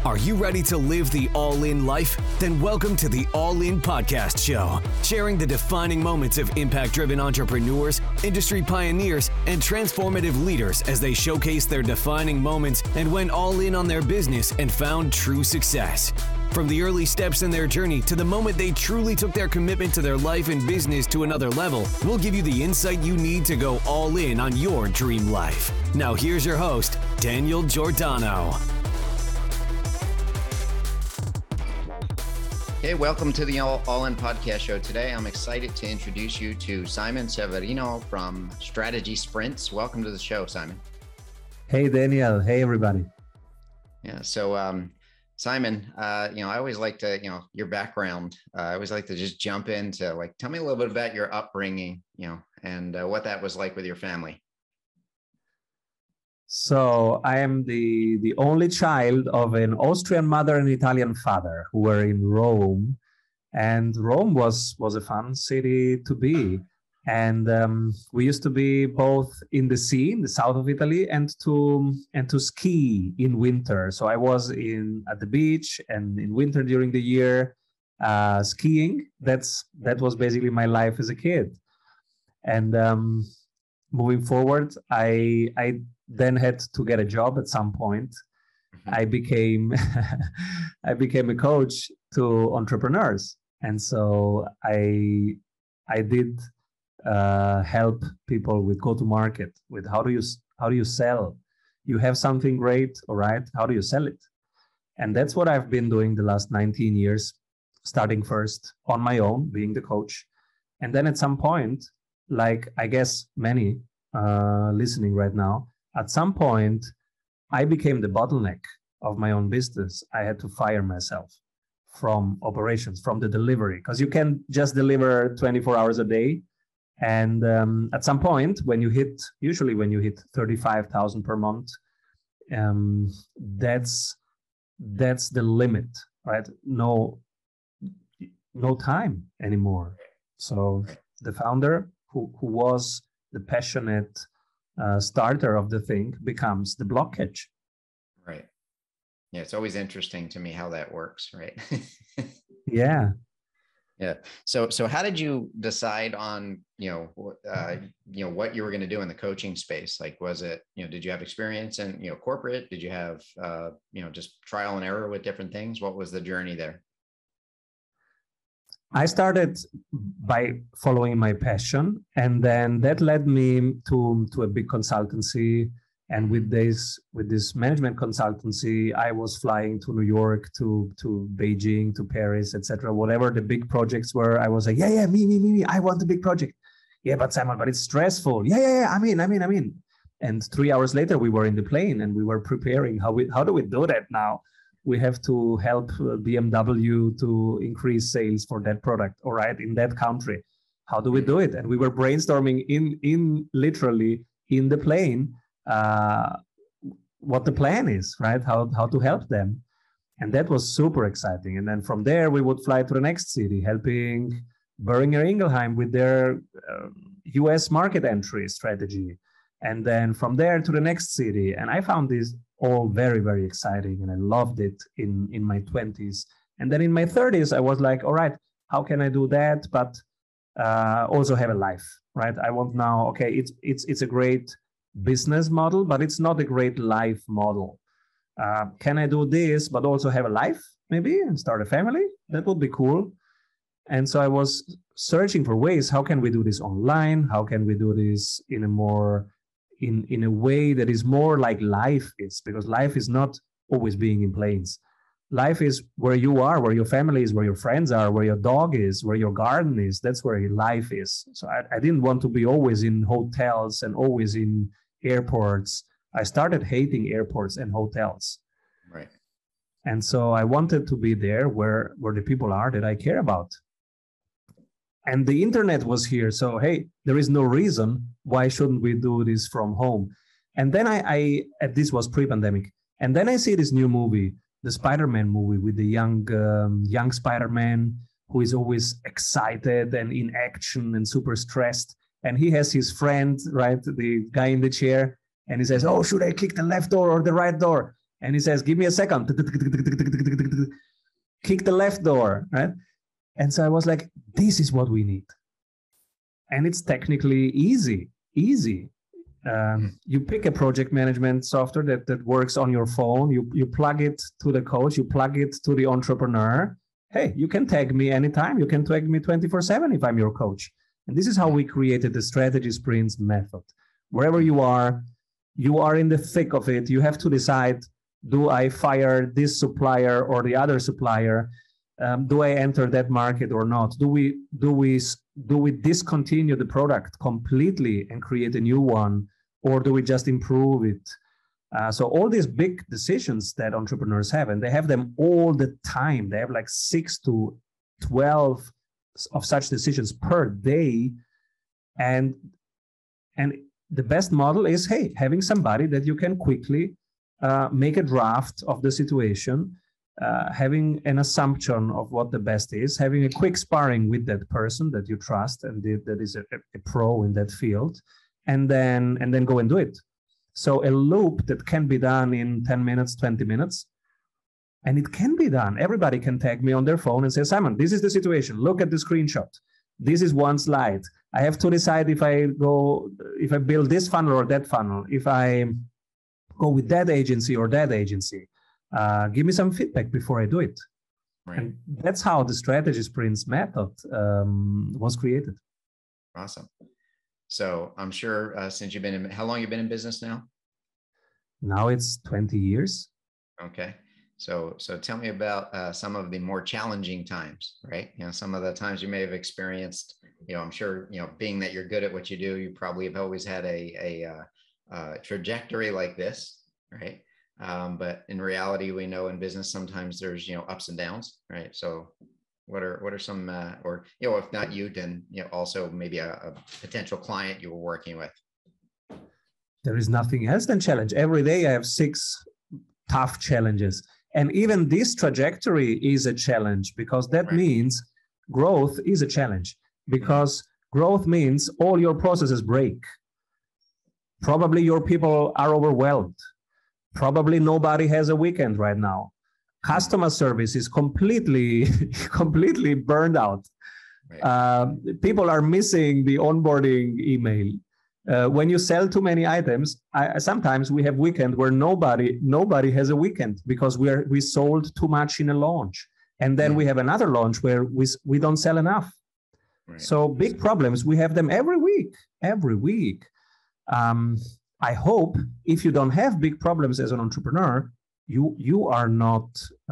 Are you ready to live the all-in life? Then welcome to the All In Podcast Show, sharing the defining moments of impact-driven entrepreneurs, industry pioneers, and transformative leaders as they showcase their defining moments and went all in on their business and found true success. From the early steps in their journey to the moment they truly took their commitment to their life and business to another level, we'll give you the insight you need to go all in on your dream life. Now here's your host, Daniel Giordano. Hey, welcome to the All In Podcast Show. Today, I'm excited to introduce you to Simon Severino from Strategy Sprints. Welcome to the show, Simon. Hey, Daniel. Hey, everybody. Yeah. So, Simon, I always like to, your background. I always like to just jump into tell me a little bit about your upbringing, and what that was like with your family. So I am the only child of an Austrian mother and Italian father who were in Rome, and Rome was a fun city to be. And we used to be both in the sea, in the south of Italy, and to ski in winter. So I was at the beach, and in winter during the year, skiing. That was basically my life as a kid. And moving forward, I then had to get a job at some point. I became a coach to entrepreneurs, and so I did help people with go-to-market, with how do you sell. You have something great, all right? How do you sell it? And that's what I've been doing the last 19 years, starting first on my own, being the coach, and then at some point, like I guess many listening right now, at some point, I became the bottleneck of my own business. I had to fire myself from operations, from the delivery, because you can't just deliver 24 hours a day. And at some point, usually when you hit 35,000 per month, that's the limit, right? No time anymore. So the founder, who was the passionate starter of the thing, becomes the blockage. Right. Yeah, it's always interesting to me how that works, right? Yeah. So how did you decide on what you were going to do in the coaching space? Like, was it did you have experience in corporate? Did you have just trial and error with different things? What was the journey there? I started by following my passion, and then that led me to a big consultancy. And with this management consultancy, I was flying to New York, to Beijing, to Paris, etc. Whatever the big projects were, I was like, me, I want the big project. Yeah, but Simon, but it's stressful. Yeah, I'm in. And 3 hours later, we were in the plane and we were preparing. How do we do that now? We have to help BMW to increase sales for that product, all right, in that country. How do we do it? And we were brainstorming literally in the plane what the plan is, right? How to help them. And that was super exciting. And then from there, we would fly to the next city, helping Boehringer Ingelheim with their US market entry strategy. And then from there to the next city. And I found this all very, very exciting. And I loved it in my 20s. And then in my 30s, I was like, all right, how can I do that? But also have a life, right? I want now, okay, it's a great business model, but it's not a great life model. Can I do this, but also have a life maybe and start a family? That would be cool. And so I was searching for ways, how can we do this online? How can we do this in a way that is more like life is? Because life is not always being in planes. Life is where you are, where your family is, where your friends are, where your dog is, where your garden is. That's where life is. So I didn't want to be always in hotels and always in airports. I started hating airports and hotels. Right. And so I wanted to be there where the people are that I care about. And the internet was here. So, hey, there is no reason why shouldn't we do this from home? And then this was pre-pandemic. And then I see this new movie, the Spider-Man movie with the young Spider-Man who is always excited and in action and super stressed. And he has his friend, right, the guy in the chair, and he says, oh, should I kick the left door or the right door? And he says, give me a second. Kick the left door, right? And so I was like, this is what we need. And it's technically easy. You pick a project management software that works on your phone. You plug it to the coach. You plug it to the entrepreneur. Hey, you can tag me anytime. You can tag me 24/7 if I'm your coach. And this is how we created the strategy sprints method. Wherever you are in the thick of it. You have to decide, do I fire this supplier or the other supplier? Do I enter that market or not? Do we discontinue the product completely and create a new one, or do we just improve it? So all these big decisions that entrepreneurs have, and they have them all the time. They have like 6 to 12 of such decisions per day, and the best model is, hey, having somebody that you can quickly make a draft of the situation. Having an assumption of what the best is, having a quick sparring with that person that you trust and that is a pro in that field, and then go and do it. So a loop that can be done in 10 minutes, 20 minutes, and it can be done. Everybody can tag me on their phone and say, Simon, this is the situation. Look at the screenshot. This is one slide. I have to decide if I build this funnel or that funnel, if I go with that agency or that agency. Give me some feedback before I do it. Right. And that's how the strategy sprints method was created. Awesome. So I'm sure since you've been in, how long you've been in business now? Now it's 20 years. Okay. So tell me about some of the more challenging times, right? Some of the times you may have experienced, I'm sure, being that you're good at what you do, you probably have always had a trajectory like this, right? But in reality, we know in business, sometimes there's, ups and downs, right? So what are some, or, if not you, then, also maybe a potential client you were working with? There is nothing else than challenge. Every day I have 6 tough challenges. And even this trajectory is a challenge, because that means growth is a challenge, because growth means all your processes break. Probably your people are overwhelmed. Probably nobody has a weekend right now. Customer service is completely burned out. People are missing the onboarding email. When you sell too many items, sometimes we have weekend where nobody has a weekend because we sold too much in a launch, and then we have another launch where we don't sell enough. Right. So big problems, we have them every week. I hope if you don't have big problems as an entrepreneur, you are not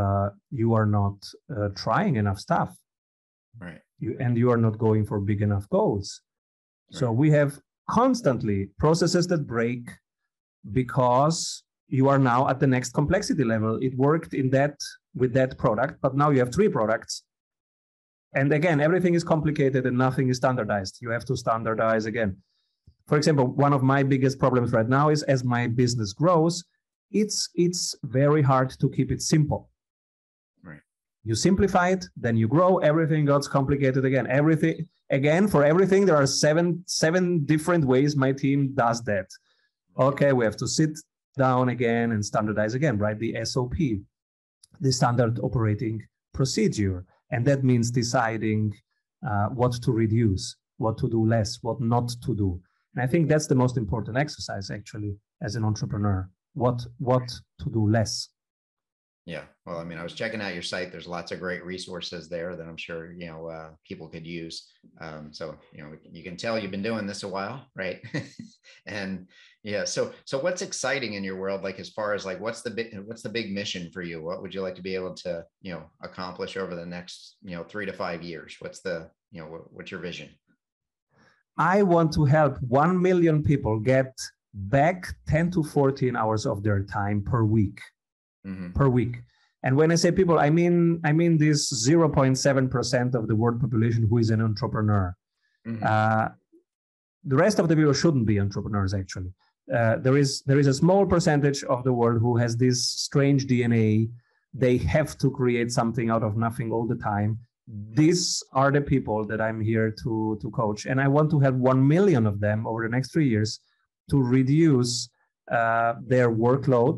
trying enough stuff, right? You are not going for big enough goals. Right. So we have constantly processes that break because you are now at the next complexity level. It worked with that product, but now you have 3 products. And again, everything is complicated and nothing is standardized. You have to standardize again. For example, one of my biggest problems right now is, as my business grows, it's very hard to keep it simple. Right. You simplify it, then you grow, everything gets complicated again. For everything, there are seven different ways my team does that. Okay, we have to sit down again and standardize again, right? The SOP, the standard operating procedure. And that means deciding what to reduce, what to do less, what not to do. And I think that's the most important exercise, actually, as an entrepreneur, what to do less. Yeah. Well, I was checking out your site. There's lots of great resources there that I'm sure, people could use. So, you can tell you've been doing this a while, right? And yeah, so what's exciting in your world? Like, as far as like, what's the big mission for you? What would you like to be able to, accomplish over the next, 3 to 5 years? What's what's your vision? I want to help 1 million people get back 10 to 14 hours of their time per week. Per week. And when I say people, I mean this 0.7% of the world population who is an entrepreneur. The rest of the people shouldn't be entrepreneurs, actually. There is a small percentage of the world who has this strange DNA. They have to create something out of nothing all the time. These are the people that I'm here to coach. And I want to help 1 million of them over the next 3 years to reduce their workload,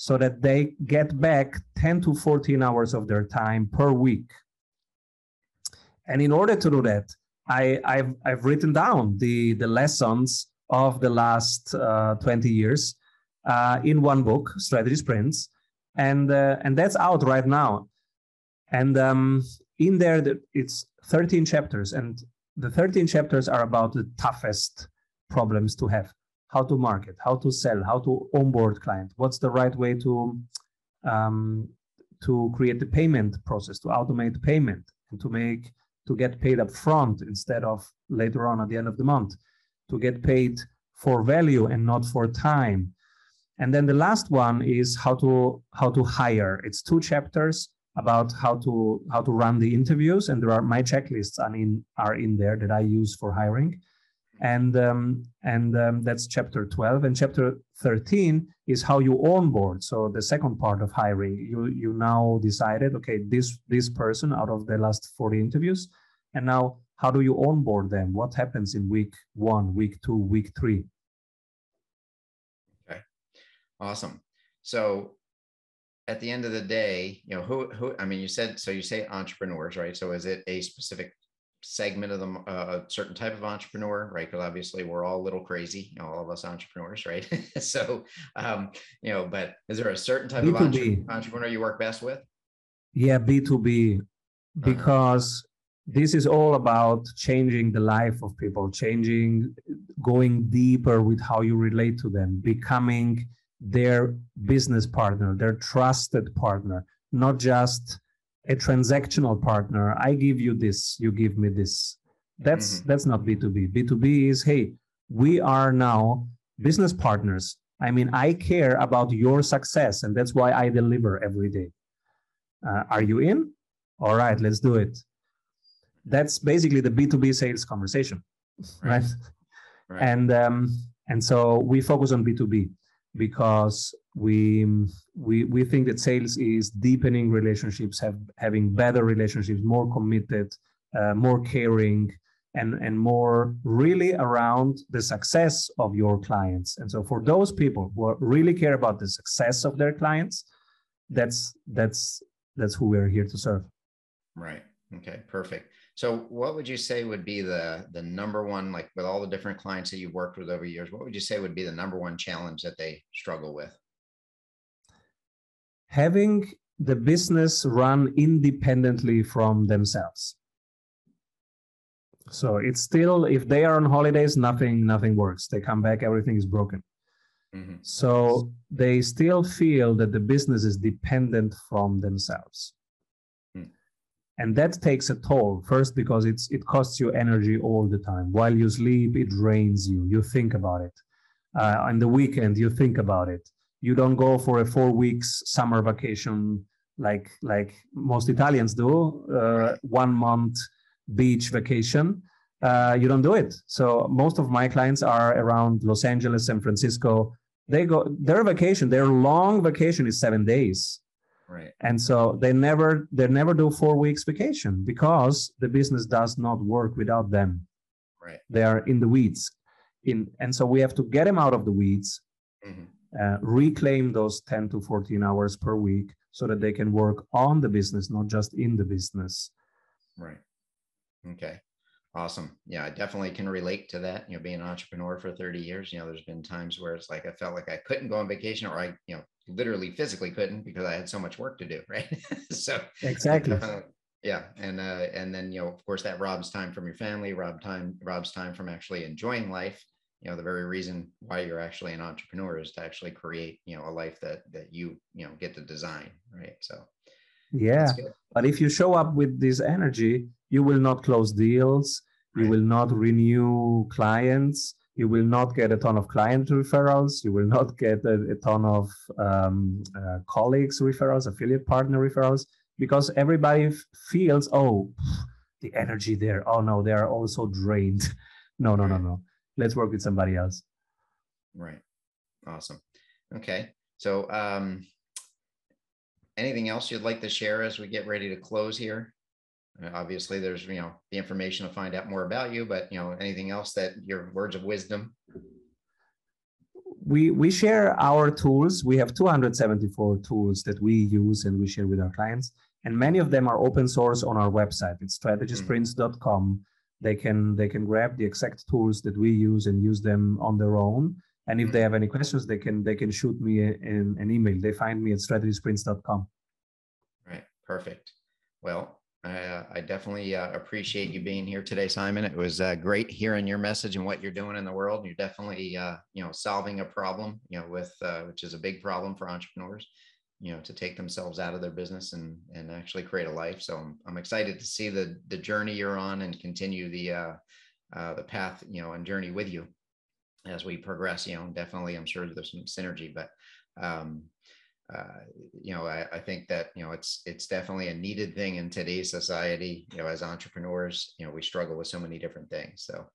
so that they get back 10 to 14 hours of their time per week. And in order to do that, I've written down the lessons of the last 20 years in one book, Strategy Sprints, and that's out right now. And in there, it's 13 chapters, and the 13 chapters are about the toughest problems to have: how to market, how to sell, how to onboard clients, what's the right way to create the payment process, to automate payment, and to get paid up front instead of later on at the end of the month, to get paid for value and not for time. And then the last one is how to hire. It's 2 chapters about how to run the interviews, and my checklists are in there that I use for hiring. And that's chapter 12. And chapter 13 is how you onboard. So the second part of hiring, you now decided, okay, this person out of the last 40 interviews, and now how do you onboard them? What happens in week 1, week 2, week 3? Okay, awesome. So at the end of the day, who I mean, you say entrepreneurs, right? So is it a specific segment of them, a certain type of entrepreneur, right? Because obviously we're all a little crazy, all of us entrepreneurs, right? So, but is there a certain type B2B. Of entrepreneur you work best with? Yeah, B2B, because this is all about changing the life of people, going deeper with how you relate to them, becoming their business partner, their trusted partner, not just a transactional partner. I give you this, you give me this. That's not B2B. B2B is, hey, we are now business partners. I mean, I care about your success, and that's why I deliver every day. Are you in? All right, let's do it. That's basically the B2B sales conversation, right? And so we focus on B2B because we think that sales is deepening relationships, having better relationships, more committed, more caring, and more really around the success of your clients. And so for those people who really care about the success of their clients, that's who we're here to serve. Right. Okay, perfect. So what would you say would be the number one, like with all the different clients that you've worked with over years, what would you say would be the number one challenge that they struggle with? Having the business run independently from themselves. So it's still, if they are on holidays, nothing works. They come back, everything is broken. So they still feel that the business is dependent from themselves. And that takes a toll, first because it costs you energy all the time. While you sleep, it drains you. You think about it. On the weekend, you think about it. You don't go for a 4 weeks summer vacation like most Italians do, 1 month beach vacation. You don't do it. So most of my clients are around Los Angeles, San Francisco. Their vacation, their long vacation is 7 days. Right. And so they never do 4 weeks vacation because the business does not work without them. Right. They are in the weeds. And so we have to get them out of the weeds, reclaim those 10 to 14 hours per week so that they can work on the business, not just in the business. Right. Okay. Awesome. Yeah, I definitely can relate to that. Being an entrepreneur for 30 years, there's been times where it's like I felt like I couldn't go on vacation, or I, literally physically couldn't because I had so much work to do. Right. So exactly. Yeah. And then, of course, that robs time from your family, robs time from actually enjoying life. The very reason why you're actually an entrepreneur is to actually create, a life that you get to design. Right. So. Yeah. But if you show up with this energy, you will not close deals. Right. You will not renew clients. You will not get a ton of client referrals. You will not get a ton of colleagues referrals, affiliate partner referrals, because everybody feels, oh, the energy there. Oh no, they are all so drained. No. Let's work with somebody else. Right. Awesome. Okay. So anything else you'd like to share as we get ready to close here? Obviously there's, the information to find out more about you, but, anything else that your words of wisdom? we share our tools. We have 274 tools that we use and we share with our clients. And many of them are open source on our website. It's strategysprints.com. They can grab the exact tools that we use and use them on their own. And if they have any questions, they can shoot me an email. They find me at strategysprints.com. Right. Perfect. Well, I definitely appreciate you being here today, Simon. It was great hearing your message and what you're doing in the world. You're definitely, solving a problem, with which is a big problem for entrepreneurs, to take themselves out of their business and actually create a life. So I'm excited to see the journey you're on and continue the path, and journey with you as we progress. Definitely, I'm sure there's some synergy, but I think that, it's definitely a needed thing in today's society. As entrepreneurs, we struggle with so many different things. So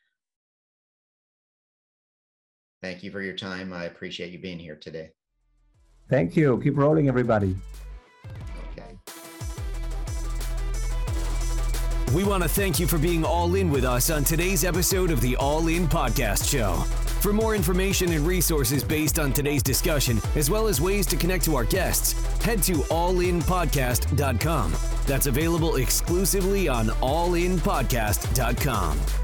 thank you for your time. I appreciate you being here today. Thank you. Keep rolling, everybody. Okay. We want to thank you for being all in with us on today's episode of the All In Podcast Show. For more information and resources based on today's discussion, as well as ways to connect to our guests, head to allinpodcast.com. That's available exclusively on allinpodcast.com.